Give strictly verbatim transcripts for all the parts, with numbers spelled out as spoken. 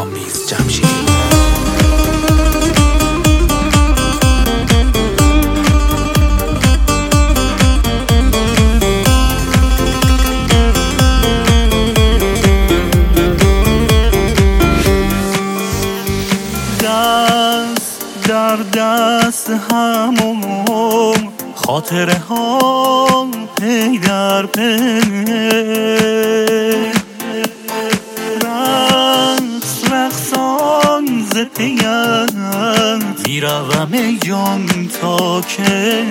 کامیز جمشیدی. در دست همون خاطره ها پی در پی، رقص رقصان ز پیت میروم ای جان تا که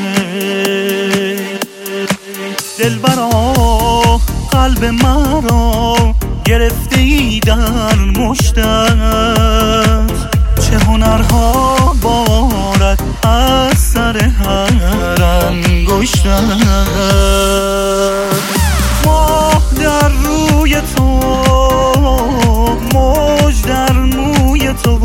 دلبرا قلب مرا گرفته ای در مشتت، چه هنرها بارد از سر هر انگشتت. ماه در روی تو، موج در موی تو،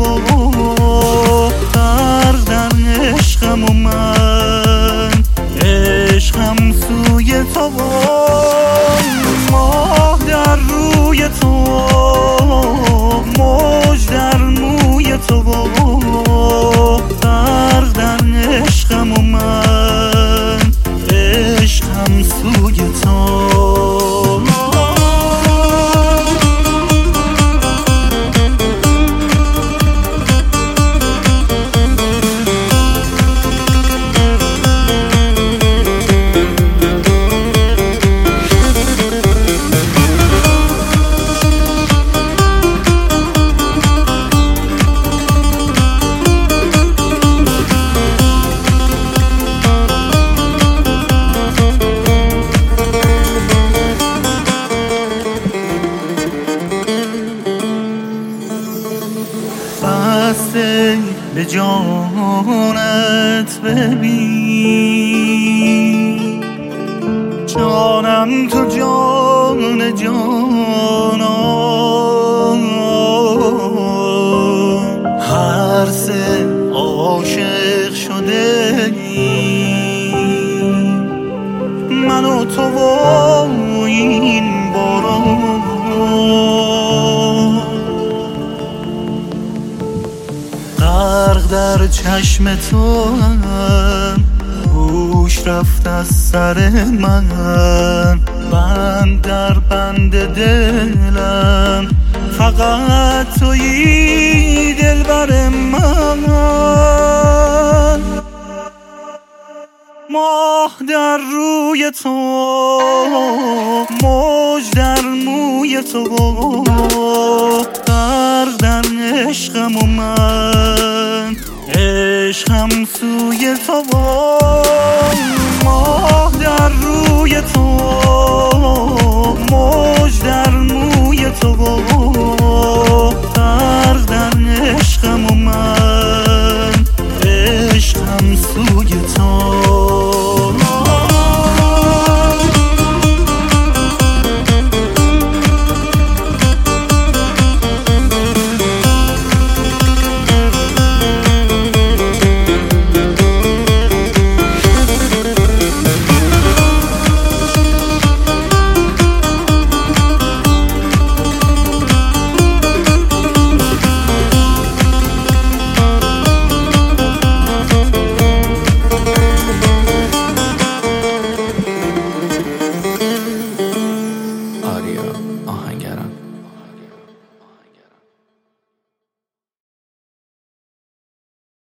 غرق در عشقم و من عشقم سوی تو. ماه در روی تو، موج در موی تو، غرق در عشقم و من عشقم سوی تو. بسته به جانت ببین، جانم تو جان جانان، هر سه عاشق شده من و تو و این باران. غرق در چشم تو هم هوش رفت از سر من، بند در بند دلم فقط تویی دلبر من. ماه در روی تو، موج در موی تو، غرق در عشقم و من عشقم سوی تو. ماه در روی تو، موج